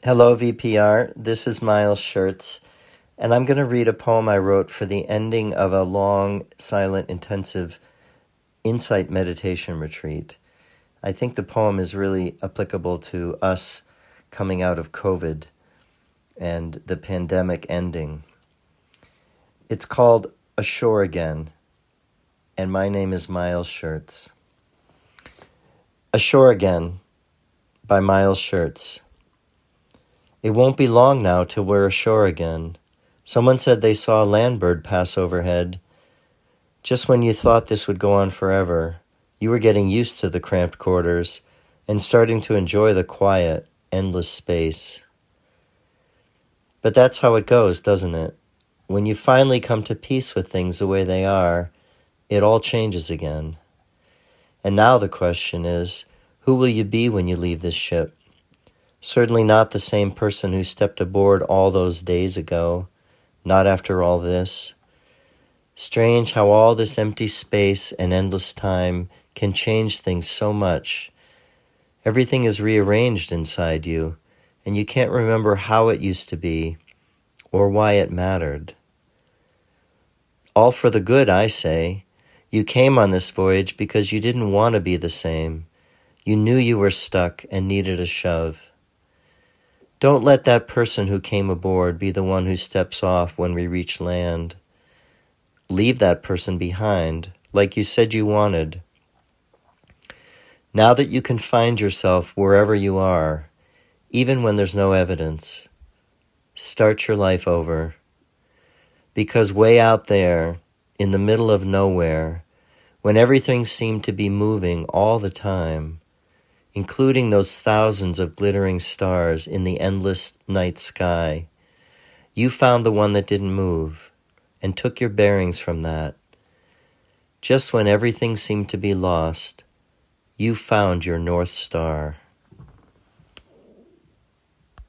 Hello, VPR. This is Miles Schertz, and I'm going to read a poem I wrote for the ending of a long, silent, intensive insight meditation retreat. I think the poem is really applicable to us coming out of COVID and the pandemic ending. It's called Ashore Again, and my name is Miles Schertz. Ashore Again by Miles Schertz. It won't be long now till we're ashore again. Someone said they saw a land bird pass overhead. Just when you thought this would go on forever, you were getting used to the cramped quarters and starting to enjoy the quiet, endless space. But that's how it goes, doesn't it? When you finally come to peace with things the way they are, it all changes again. And now the question is, who will you be when you leave this ship? Certainly not the same person who stepped aboard all those days ago, not after all this. Strange how all this empty space and endless time can change things so much. Everything is rearranged inside you, and you can't remember how it used to be or why it mattered. All for the good, I say. You came on this voyage because you didn't want to be the same. You knew you were stuck and needed a shove. Don't let that person who came aboard be the one who steps off when we reach land. Leave that person behind, like you said you wanted. Now that you can find yourself wherever you are, even when there's no evidence, start your life over. Because way out there, in the middle of nowhere, when everything seemed to be moving all the time, including those thousands of glittering stars in the endless night sky, you found the one that didn't move and took your bearings from that. Just when everything seemed to be lost, you found your North Star.